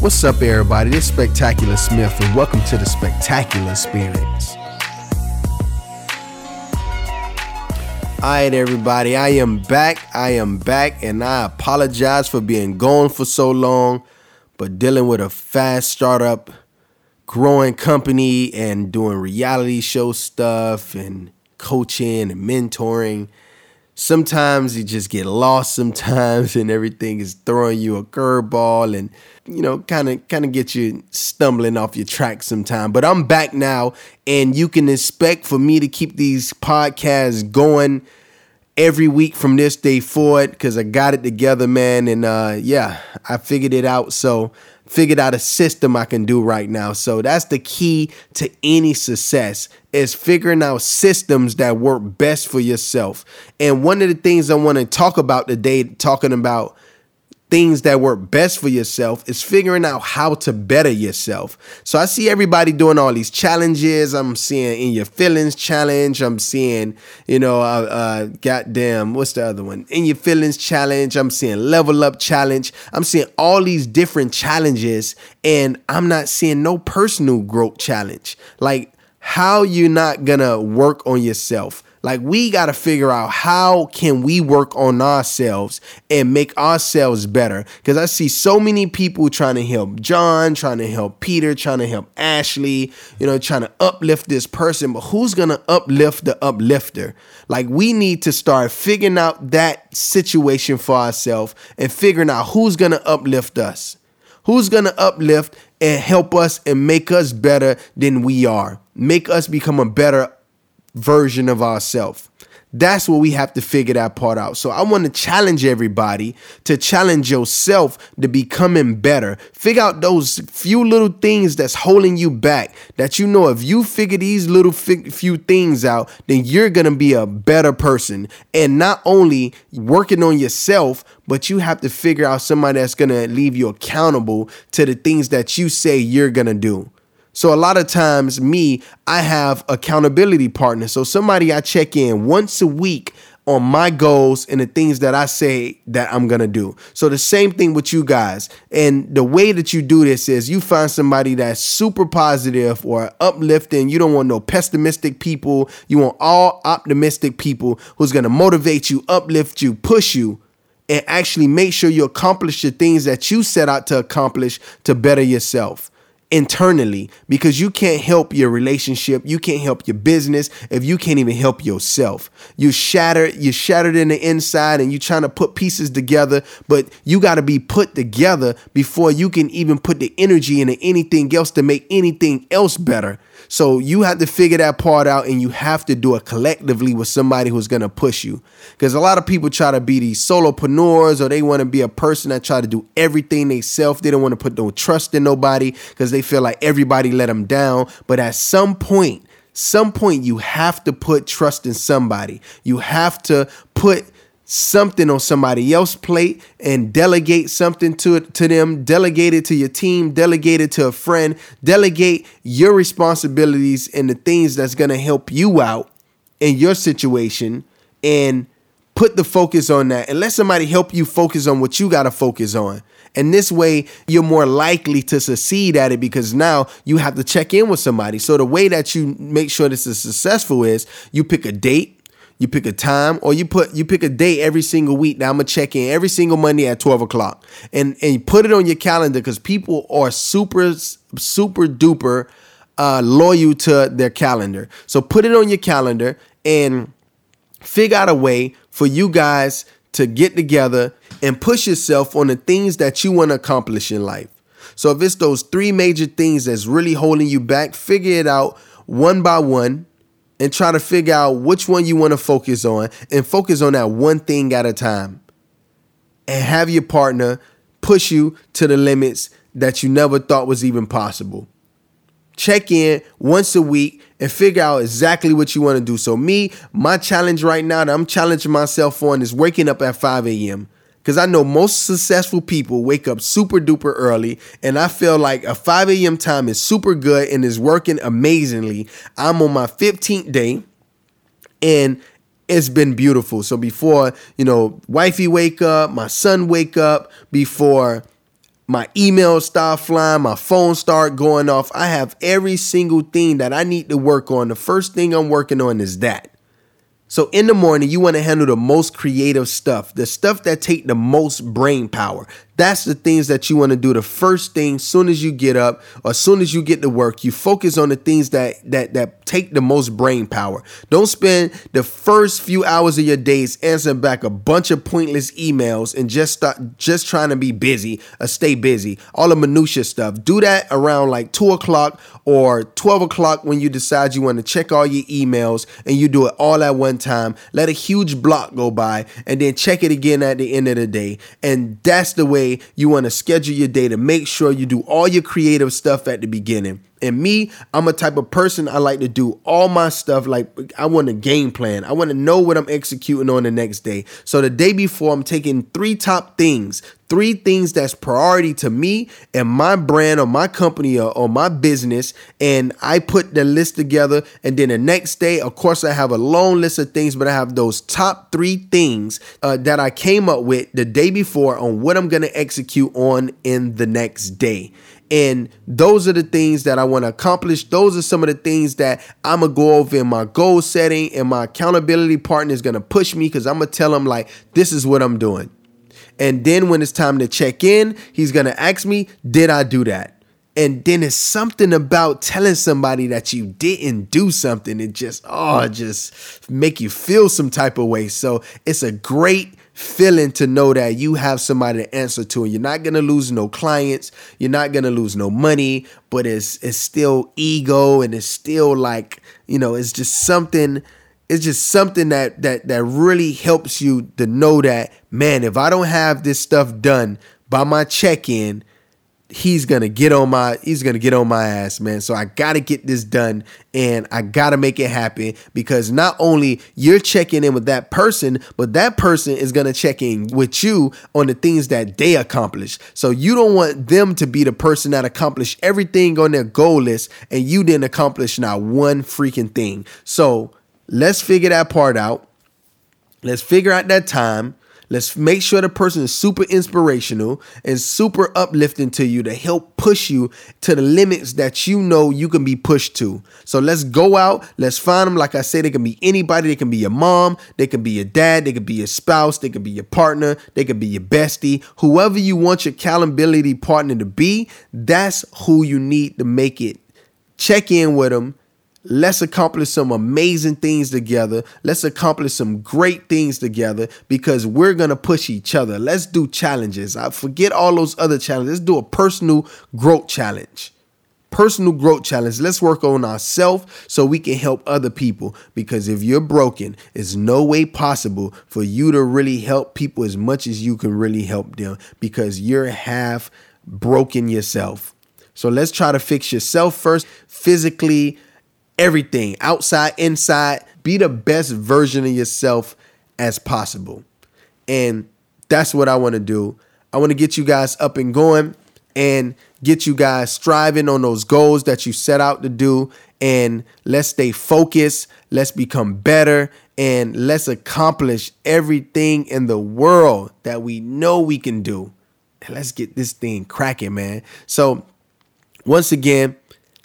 What's up, everybody? This is Spectacular Smith, and welcome to the Spectacular Experience. All right, everybody, I am back, and I apologize for being gone for so long, but dealing with a fast startup, growing company, and doing reality show stuff, and coaching and mentoring. Sometimes you just get lost sometimes, and everything is throwing you a curveball, and kind of get you stumbling off your track sometime. But I'm back now, and you can expect for me to keep these podcasts going every week from this day forward, because I got it together, man. And I figured it out. So figured out a system I can do right now. So that's the key to any success, is figuring out systems that work best for yourself. And one of the things I want to talk about today, talking about things that work best for yourself, is figuring out how to better yourself. So I see everybody doing all these challenges. I'm seeing In Your Feelings challenge. I'm seeing, what's the other one? In Your Feelings challenge. I'm seeing Level Up challenge. I'm seeing all these different challenges, and I'm not seeing no personal growth challenge. Like, how you not gonna work on yourself? Like, we got to figure out how can we work on ourselves and make ourselves better. Because I see so many people trying to help John, trying to help Peter, trying to help Ashley, trying to uplift this person. But who's going to uplift the uplifter? Like, we need to start figuring out that situation for ourselves and figuring out who's going to uplift us. Who's going to uplift and help us and make us better than we are. Make us become a better version of ourselves. That's what we have to figure that part out. So I want to challenge everybody to challenge yourself to becoming better. Figure out those few little things that's holding you back, that if you figure these little few things out, then you're going to be a better person. And not only working on yourself, but you have to figure out somebody that's going to leave you accountable to the things that you say you're going to do. So a lot of times I have accountability partners. So somebody I check in once a week on my goals and the things that I say that I'm going to do. So the same thing with you guys. And the way that you do this is you find somebody that's super positive or uplifting. You don't want no pessimistic people. You want all optimistic people who's going to motivate you, uplift you, push you, and actually make sure you accomplish the things that you set out to accomplish to better yourself internally, because you can't help your relationship, you can't help your business if you can't even help yourself. You're shattered in the inside, and you're trying to put pieces together, but you got to be put together before you can even put the energy into anything else to make anything else better. So you have to figure that part out, and you have to do it collectively with somebody who's going to push you. Because a lot of people try to be these solopreneurs, or they want to be a person that try to do everything themselves. They don't want to put no trust in nobody because they feel like everybody let them down. But at some point, you have to put trust in somebody. You have to put something on somebody else's plate and delegate something to them. Delegate it to your team, delegate it to a friend, delegate your responsibilities and the things that's going to help you out in your situation, and put the focus on that, and let somebody help you focus on what you got to focus on. And this way you're more likely to succeed at it, because now you have to check in with somebody. So the way that you make sure this is successful is you pick a date, you pick a time, or you pick a day every single week. Now I'm going to check in every single Monday at 12 o'clock and you put it on your calendar, because people are super duper loyal to their calendar. So put it on your calendar and figure out a way for you guys to get together and push yourself on the things that you want to accomplish in life. So if it's those three major things that's really holding you back, figure it out one by one, and try to figure out which one you want to focus on, and focus on that one thing at a time, and have your partner push you to the limits that you never thought was even possible. Check in once a week and figure out exactly what you want to do. So my challenge right now that I'm challenging myself on is waking up at 5 a.m. Because I know most successful people wake up super duper early, and I feel like a 5 a.m. time is super good and is working amazingly. I'm on my 15th day, and it's been beautiful. So before, wifey wake up, my son wake up, before My emails start flying, my phone start going off. I have every single thing that I need to work on. The first thing I'm working on is that. So in the morning, you want to handle the most creative stuff, the stuff that take the most brain power. That's the things that you want to do the first thing soon as you get up or soon as you get to work. You focus on the things that take the most brain power. Don't spend the first few hours of your days answering back a bunch of pointless emails and just trying to be busy or stay busy. All the minutia stuff. Do that around like 2 o'clock or 12 o'clock when you decide you want to check all your emails, and you do it all at one time. Let a huge block go by and then check it again at the end of the day. And that's the way you want to schedule your day, to make sure you do all your creative stuff at the beginning. And me, I'm a type of person, I like to do all my stuff. Like, I want a game plan. I want to know what I'm executing on the next day. So the day before, I'm taking 3 top things, 3 things that's priority to me and my brand or my company or my business. And I put the list together. And then the next day, of course, I have a long list of things, but I have those top 3 things that I came up with the day before on what I'm going to execute on in the next day. And those are the things that I want to accomplish. Those are some of the things that I'm going to go over in my goal setting, and my accountability partner is going to push me, because I'm going to tell him, like, this is what I'm doing. And then when it's time to check in, he's going to ask me, did I do that? And then it's something about telling somebody that you didn't do something. It just make you feel some type of way. So it's a great feeling to know that you have somebody to answer to, and you're not going to lose no clients. You're not going to lose no money, but it's still ego, and it's still like, it's just something. It's just something that really helps you to know that, man, if I don't have this stuff done by my check-in, he's gonna get on my ass, man. So I gotta get this done, and I gotta make it happen, because not only you're checking in with that person, but that person is gonna check in with you on the things that they accomplish. So you don't want them to be the person that accomplished everything on their goal list, and you didn't accomplish not one freaking thing. So let's figure that part out. Let's figure out that time. Let's make sure the person is super inspirational and super uplifting to you, to help push you to the limits that you know you can be pushed to. So let's go out. Let's find them. Like I said, they can be anybody. They can be your mom. They can be your dad. They can be your spouse. They can be your partner. They can be your bestie. Whoever you want your accountability partner to be, that's who you need to make it. Check in with them. Let's accomplish some amazing things together. Let's accomplish some great things together, because we're going to push each other. Let's do challenges. I forget all those other challenges. Let's do a personal growth challenge. Personal growth challenge. Let's work on ourselves so we can help other people, because if you're broken, it's no way possible for you to really help people as much as you can really help them, because you're half broken yourself. So let's try to fix yourself first, physically, everything, outside, inside. Be the best version of yourself as possible. And that's what I want to do. I want to get you guys up and going, and get you guys striving on those goals that you set out to do. And let's stay focused. Let's become better. And let's accomplish everything in the world that we know we can do. And let's get this thing cracking, man. So once again,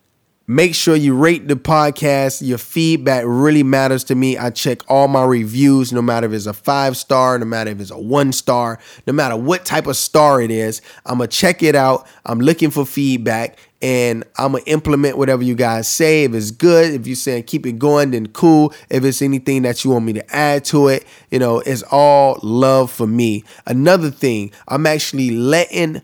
make sure you rate the podcast. Your feedback really matters to me. I check all my reviews, no matter if it's a 5-star, no matter if it's a 1-star, no matter what type of star it is. I'm going to check it out. I'm looking for feedback, and I'm going to implement whatever you guys say. If it's good, if you're saying keep it going, then cool. If it's anything that you want me to add to it, it's all love for me. Another thing, I'm actually letting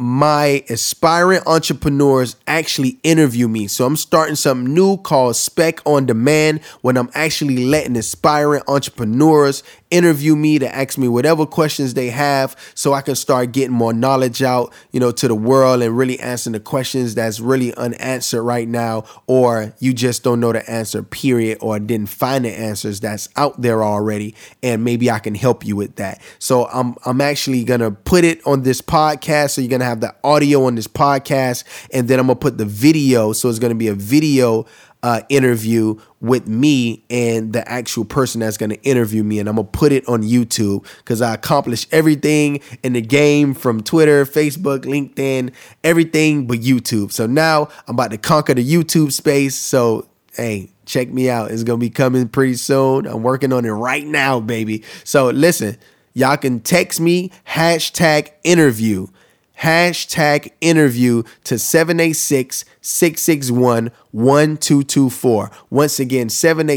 my aspiring entrepreneurs actually interview me. So I'm starting something new called Spec on Demand, when I'm actually letting aspiring entrepreneurs interview me to ask me whatever questions they have, so I can start getting more knowledge out, to the world, and really answering the questions that's really unanswered right now, or you just don't know the answer, period, or didn't find the answers that's out there already, and maybe I can help you with that. So I'm actually gonna put it on this podcast, so you're gonna have the audio on this podcast, and then I'm gonna put the video. So it's gonna be a video interview with me and the actual person that's going to interview me, and I'm going to put it on YouTube because I accomplished everything in the game from Twitter, Facebook, LinkedIn, everything but YouTube. So now I'm about to conquer the YouTube space. So, hey, check me out. It's going to be coming pretty soon. I'm working on it right now, baby. So listen, y'all can text me #interview. #interview to 786-661-1224. Once again,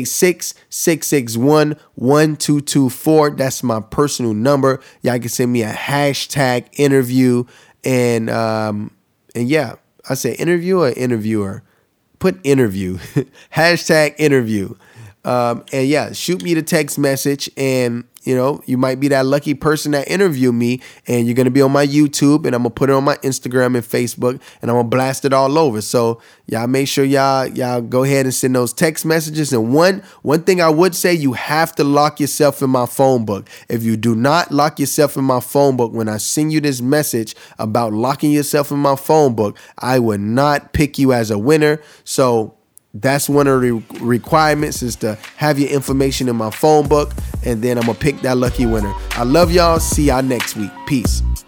786-661-1224. That's my personal number. Y'all can send me a #interview. And yeah, I say interview or interviewer. Put interview. #interview. And yeah, shoot me the text message, and you might be that lucky person that interviewed me, and you're going to be on my YouTube, and I'm going to put it on my Instagram and Facebook, and I'm going to blast it all over. So y'all make sure y'all go ahead and send those text messages. And one thing I would say, you have to lock yourself in my phone book. If you do not lock yourself in my phone book, when I send you this message about locking yourself in my phone book, I would not pick you as a winner. So that's one of the requirements, is to have your information in my phone book, and then I'm going to pick that lucky winner. I love y'all. See y'all next week. Peace.